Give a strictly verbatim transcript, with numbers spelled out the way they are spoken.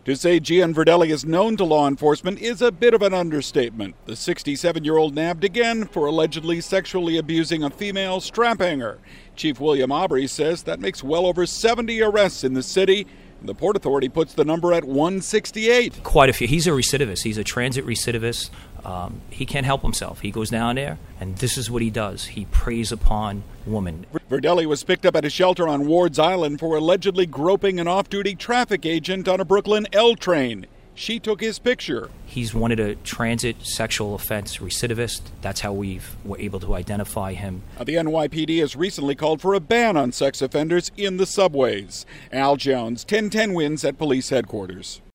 To say Gian Verdelli is known to law enforcement is a bit of an understatement. The sixty-seven-year-old nabbed again for allegedly sexually abusing a female strap hanger. Chief William Aubrey says that makes well over seventy arrests in the city. The Port Authority puts the number at one hundred sixty-eight. Quite a few. He's a recidivist. He's a transit recidivist. Um, he can't help himself. He goes down there, and this is what he does. He preys upon women. Verdelli was picked up at a shelter on Ward's Island for allegedly groping an off-duty traffic agent on a Brooklyn L train. She took his picture. He's wanted a transit sexual offense recidivist. That's how we were able to identify him. The N Y P D has recently called for a ban on sex offenders in the subways. Al Jones, ten ten Wins at Police Headquarters.